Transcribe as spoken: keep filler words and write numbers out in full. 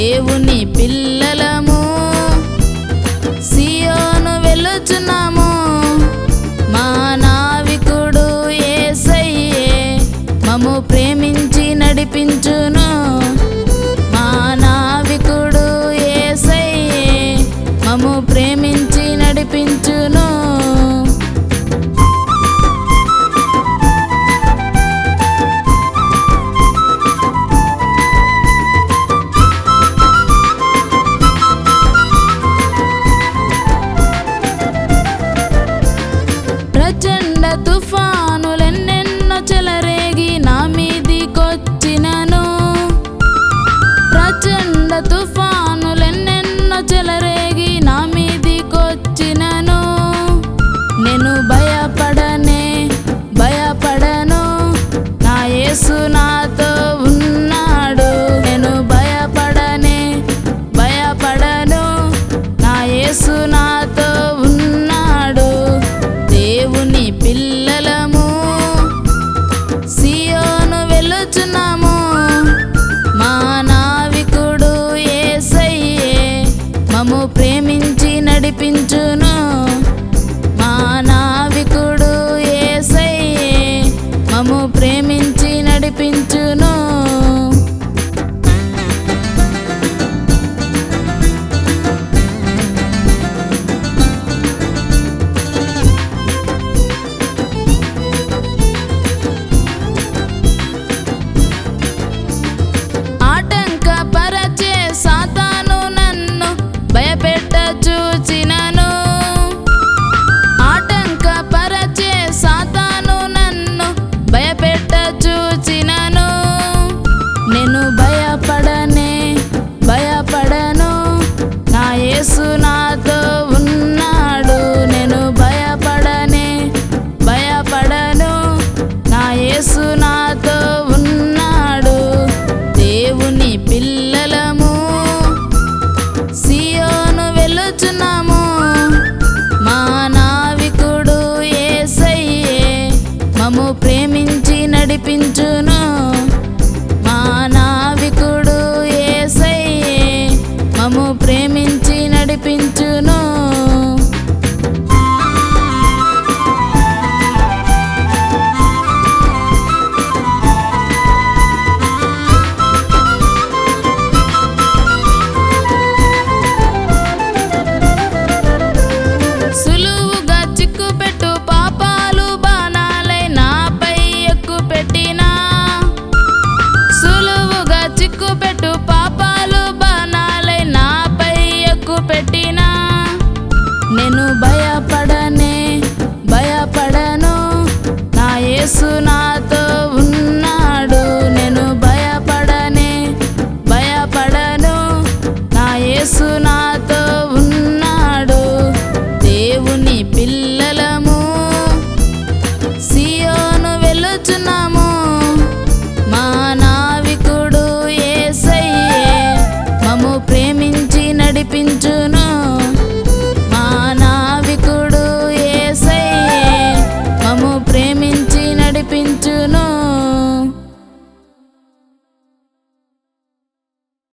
దేవుని పిల్లలము సియోను వెళ్ళుచున్నాము. మా నావికుడు యేసయ్యే మమ్ము ప్రేమించి నడిపించును. మా నావికుడు యేసయ్యే మమ్ము ప్రేమించి నడిపించును. ప్రచండ తుఫానులెన్నెన్నో చెలరేగి నా మీదికొచ్చినను. ప్రచండ తుఫానులెన్నెన్నో చెలరేగి నా మీదికొచ్చినను. నేను భయపడనే భయపడను, నా యేసు నాతో ఉన్నాడు. నేను భయపడనే భయపడను, నా యేసు నాతో ఉన్నాడు. దేవుని పిల్లలము సియోను వెళ్ళుచున్నాము. మా నావికుడు యేసయ్యే మమ్ము ప్రేమించి నడిపించును. మా నావికుడు యేసయ్యే మమ్ము ప్రేమించి నడిపించును. ఆటంకపరచే సాతాను నన్ను భయపెట్ట చూచినను. ఆటంకపరచే సాతాను నన్ను భయపెట్ట చూచినను. నేను భయపడనే భయపడను, నా యేసు నాతో ఉన్నాడు. నేను భయపడనే భయపడను, నా యేసు నాతో ఉన్నాడు. దేవుని పిల్ల